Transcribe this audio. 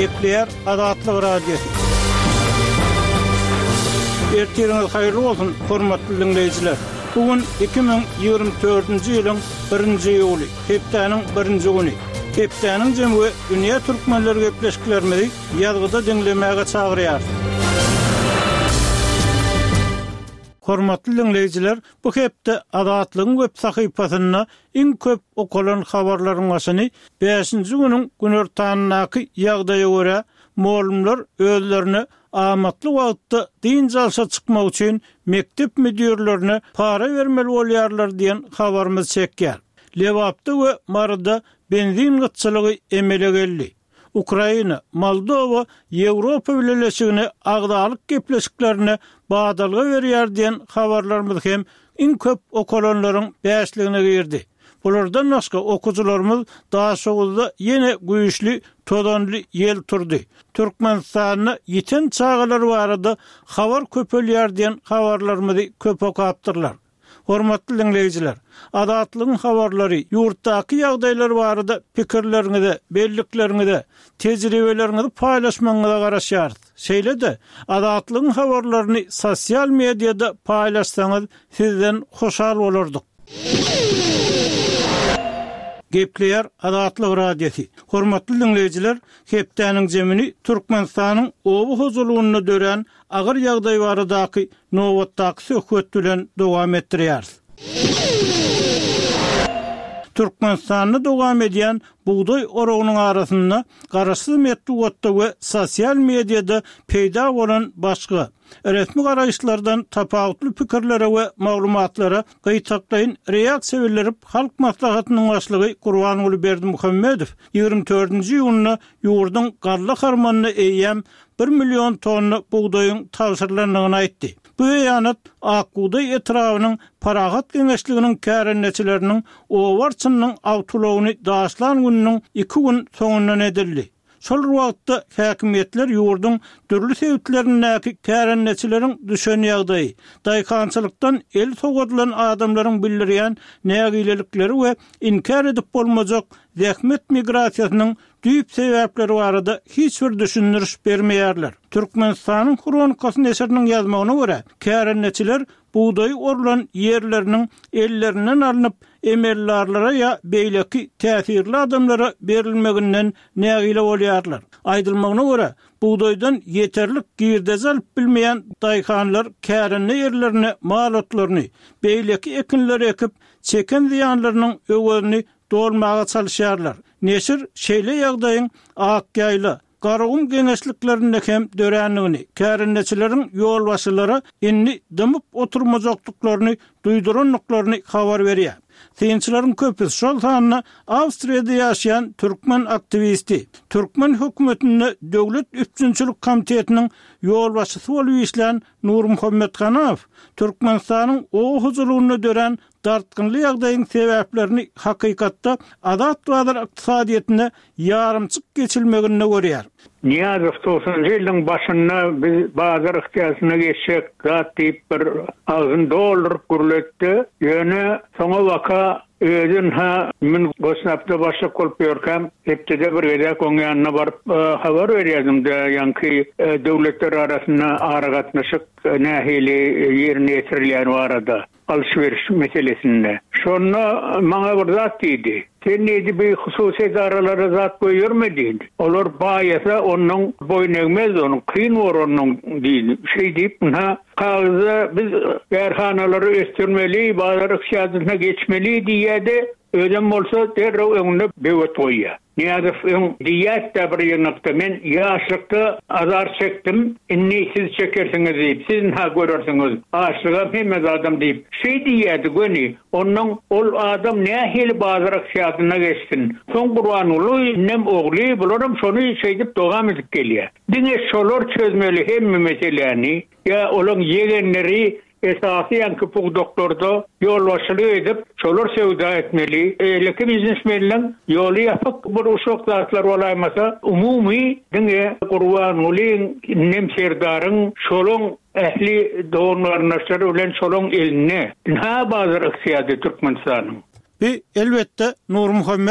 Gepleýär Azatlyk radiosu. Ertirňiz haýyrly bolsun, hormatly dinleýijiler. Bugün 2024-nji ýylyň 1-nji ýuly, hepdeniň 1-nji güni. Hepdeniň jemgy dünýä türkmenleri gepleşiklerini ýazgyda dinlemäge çagyrýar. Hormatly dinleýijiler, bu hepde Azatlygyň web sahypasyna iň köp okulan habarlaryň başyny 5-nji güniň günortanyňky ýagdaýa görä muallimler özlerini amatly wagtda din jalşa çykmak üçin mektep müdürlerine para bermeli bolýarlar diýen habarymyz çekýär. Lewapda we Marada benzin gıtçylygy emele geldi. Ukraina, Moldova, Ýewropa birleşigine agdalyk gepleşiklerine badalga berýär diýen habarlarymyz hem iň köp okulanlaryň bäşligine girdi. Bulardan başga okujularymyz daha şogulda ýene güýçli, todanly ýel turdy. Türkmenistanyň ýeten çağalary barada habar köpelýär diýen habarlarymyzy köp okapdyrlar. Hormatly dinleýijiler, Azatlygyň habarlary ýurtdaky ýagdaýlar barada pikirleriňizi, belliklerinizi, tejribelerinizi paýlaşmagyňyza garaşýar. Şeýle-de Azatlygyň habarlaryny sosial mediada paýlaşsaňyz sizden hoşal bolardyk. Gepleýär Azatlyk radiosu. Hormatly dinleýijiler, hepdeniň jemini Türkmenistanyň obu huzurlugyny dören agyr ýagdaý baradaky nowatdaky söhbet bilen dowam etdirýär. Türkmenistanyň dowam edýän buğday oragynyň arasynda garaşsyz metduatda we sosial mediada peýda bolan başga resmi garaýşlardan tapawutly pikirlere we maglumatlara gytaklaýyn reaksiýa bildirip halk maslahatynyň başlygy Gurbanuly Berdimuhammedow 24-nji ýylyna ýurdun garly harmanyny eýýän 1 milyon tonna buğdaýyň tapşyrylanyny aýtdy. Bu ýanat Akbuğday etrawynyň Paragat Geňeşliginiň kärenneçileriniň owarçynyň awtulagyny daşlan gününiň 2 gün soňundan edildi. Şol wagtda häkimetler ýurdun dürli sebäpleriniň kärenneçileriň düşen ýagdaýy, daýkançylykdan el sogadylan adamlaryň bildirýän nägilelikleri we inkar edip bolmajak zähmet migrasiýasynyň düýp sebäpleri barada hiç bir düşündiriş bermeýärler. Türkmenistanyň Kronikasy neşriniň ýazmagyna görä, kärenneçiler buğday orulan yerlerinin ellerinden alınıp emellarlara ya beyleki täsirli adamlara berilmeginden nägile bolýarlar. Aýdylmagyna görä, buğdaydan yeterlik girdez alyp bilmeýän daýkanlar kärenli yerlerine malatlaryny, beyleki ekinleri ekip çeken ziýanlarynyň öwelini dolmaga çalyşýarlar. Neşir şeýle ýagdaýyň Akýaýla, Garagum geňeşliklerinde hem dörenligini, kärenneçileriň ýol başylary inni dymyp oturmajaklyklaryny, duýduranlyklaryny habar berýär. Synçylaryň köpüsi şol sanyna Awstriýada ýaşaýan türkmen aktivisti, Türkmen hökümetine döwlet üstünçilik komitetiniň ýol başçysy bolup işlän Nur Muhammedow, Türkmenistanyň o huzurlugyny dören dartgynly ýagdaýyň sebäplerini hakykatda azat bazar ykdysadyetine ýarymçyk geçilmegine görýär. Niýazow 90-njy ýylyň başynda biz bazar ykdysadyna geçsek, zat diýip bir $1 dollar gürletdi. Ýöne soňa waka özün min gosnapda başlyk bolup ýörkäm, hepde bir gezek oň ýanyna baryp habar berýärdim-de, ýanky döwletler arasynda aragatnaşyk nähili ýerine ýetirilýän barada alşveriş meselesinde. Şonu maňa bir zat diýdi. Sen näde bir hususy idaralara zat goýurmedin? Olar baýasa onuň boyun egmez, onuň kyn onuň diýdi. Diýip, kagaza biz berhanalary östürmeli, bazar yksyadyna geçmeli diýdi. Ödem bolsa derrew öňüne bewet goýýar. Niýazow diýät de bir ýanykda men ýaşlykda azar çekdim, inni siz çekersiňiz diýip, siz näme görersiňiz? Aşlyga hemme adam diýip, şeý diýdi göni, onuň ol adam nähili bazar yksyadyna geçsin. Soň Gurbanuly nem ogly bularam şonu şeýdip dogam edip gelýär. Diňe şolar çözmeli hemme meseleni, ýa olaň ýegenleri esasiyan köpük doktorda yol başlığı edip şolar sevda etmeli. Leki biznesmenlerin yolu yapıp bir uşak zatlar olaymasa umumi dine Gurbanulyň nemserdarın şolun ehli doğumlarınlaşları ölen şolun eline. Ha bazı ıksiyadi Türkmenistan'ın. Elbette Nur Muhammed